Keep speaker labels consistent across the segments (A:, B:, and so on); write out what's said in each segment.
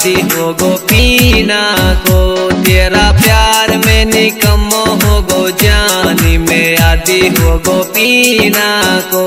A: आदि हो गो पीना को, तेरा प्यार में निकम्मो हो गो जानी में आदि हो गो पीना को।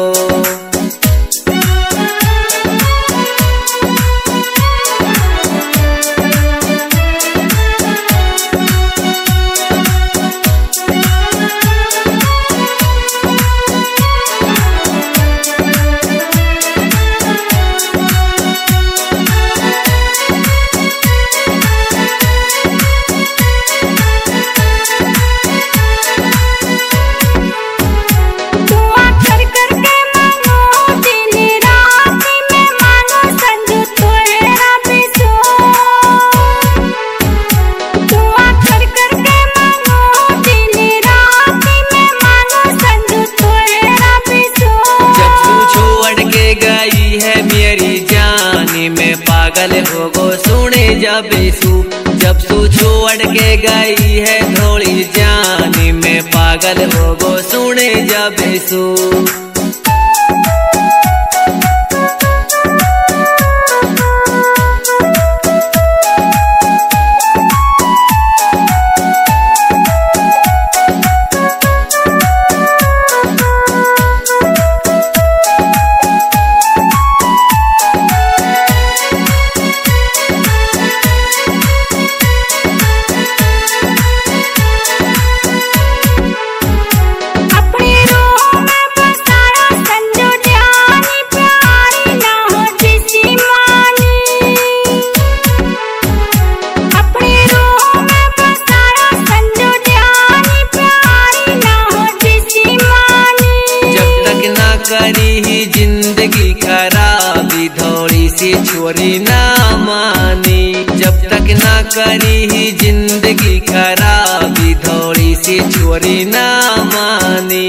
A: पागल हो गो सुने जब सू, जब सू छोड़ के गई है थोड़ी जानी में पागल हो गो सुने जब सू। करी ही जिंदगी खराबी थोड़ी सी छोरी ना मानी, जब तक ना करी ही जिंदगी खराबी थोड़ी सी छोरी ना मानी।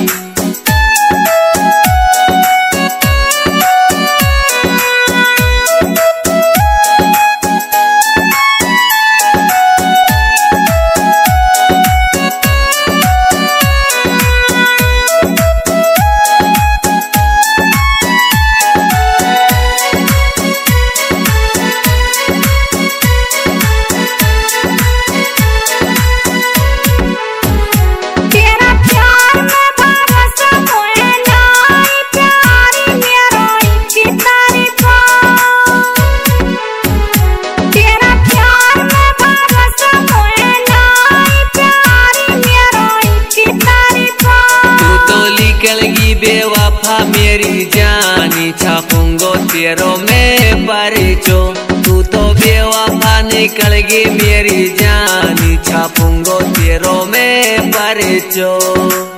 A: बेवफा मेरी जानी छापूंगो तेरो में परिचो, तू तो बेवफा निकल गई मेरी जानी छापूंगो तेरो में परिचो।